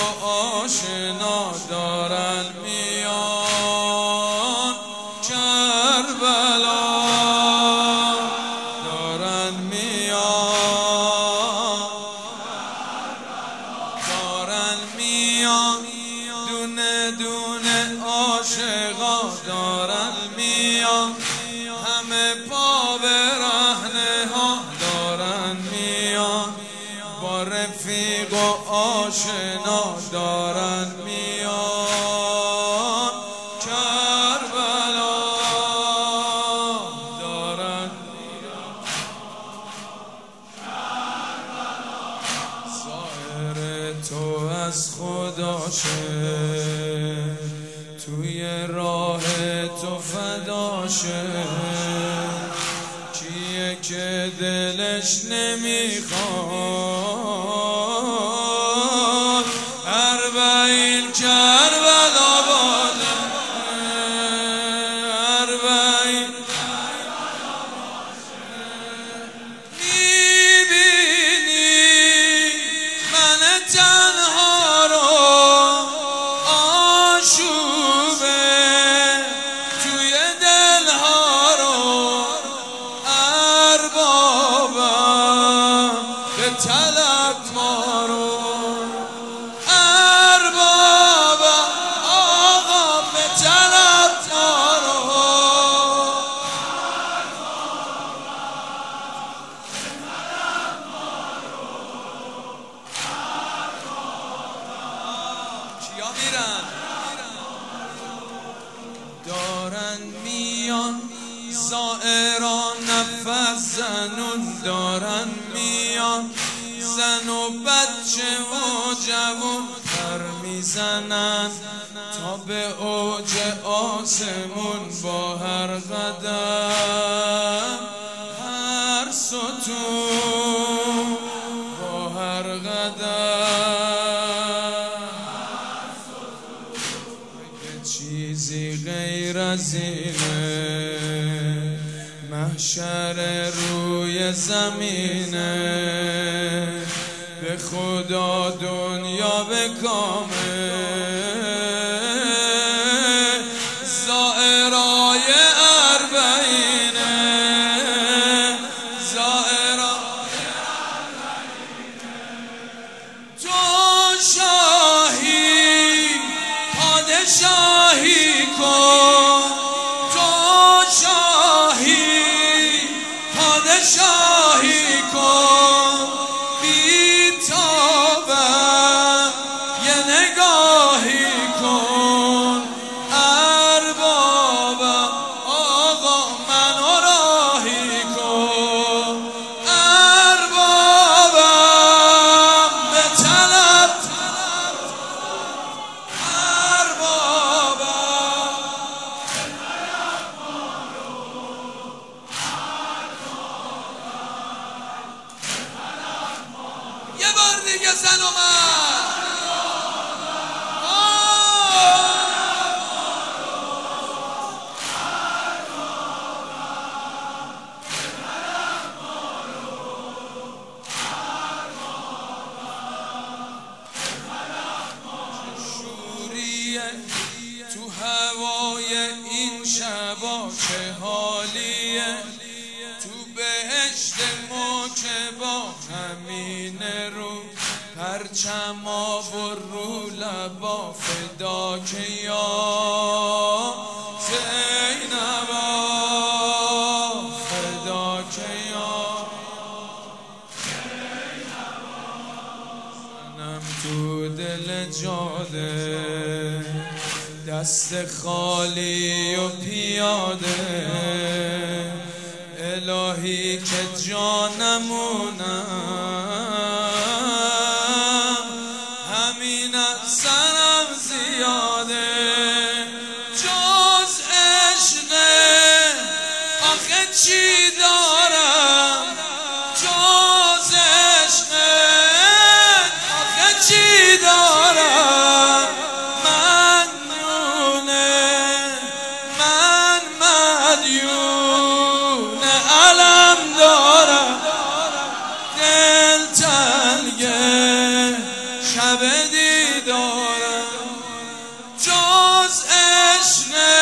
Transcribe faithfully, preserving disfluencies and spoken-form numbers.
آشنا دارن میان کربلا، دارن میان دارن میان دونه دونه عاشقا دارن میان، همه پا برهنه ها دارن میان، با رفیق و آشنا دارن میان کربلا، دارن میان ظاهر تو از خداشه، توی راه تو فداشه، کیه که دلش نمیخواد اربعین کربلا باده، اربعین میبینی من تنها رو آشوبه توی دلها رو اربابم به طلب ما رو، اربابم آقا به طلب ما رو، کیا میرن؟ دارن میان زائران نفس زنون دارن میان، زن و بچه و جوون پر میزنن تا به اوج آسمون، با هر قدم هر ستون، با هر قدم اگه چیزی غیر از اینه محشر روی زمینه، به خدا دنیا به کامه، زائرای اربعینه، زائرای اربعینه، تو شاهی پادشاهی کن، تو شاهی پادشاهی کن، بی تابم یه نگاهی کن، اربابم آقا منو راهی کن، اربابم به طلب، اربابم یه بار دیگه زن و مرد. شوریه تو هوای این شبا، چه حالیه تو بهشت موکبا، همین رو پرچما و رو لبا، فدا که یا زینبا، فدا که یا زنم تو دل جاده، دست خالی و پیاده، الهی که جانمونم همین از سرم زیاده، جز عشقه آخه چی دارم، جز عشقه آخه چی دارم، من نونه من مدیون علم دارم، دل تنگه شب دیدارم جز عشق